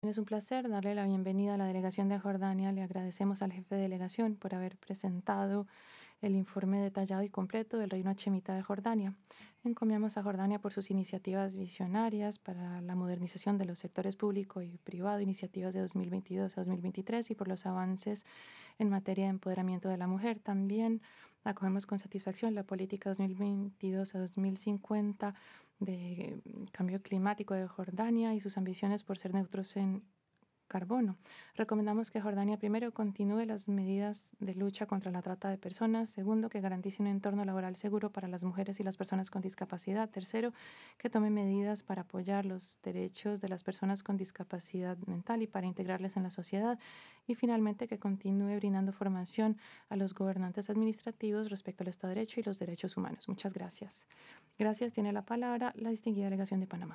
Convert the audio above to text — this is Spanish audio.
Es un placer darle la bienvenida a la delegación de Jordania. Le agradecemos al jefe de delegación por haber presentado el informe detallado y completo del Reino Hachemita de Jordania. Encomiamos a Jordania por sus iniciativas visionarias para la modernización de los sectores público y privado, iniciativas de 2022 a 2023 y por los avances en materia de empoderamiento de la mujer. También acogemos con satisfacción la política 2022 a 2050 de cambio climático de Jordania y sus ambiciones por ser neutros en carbono. Recomendamos que Jordania, primero, continúe las medidas de lucha contra la trata de personas. Segundo, que garantice un entorno laboral seguro para las mujeres y las personas con discapacidad. Tercero, que tome medidas para apoyar los derechos de las personas con discapacidad mental y para integrarles en la sociedad. Y finalmente, que continúe brindando formación a los gobernantes administrativos respecto al Estado de Derecho y los derechos humanos. Muchas gracias. Gracias. Tiene la palabra la distinguida delegación de Panamá.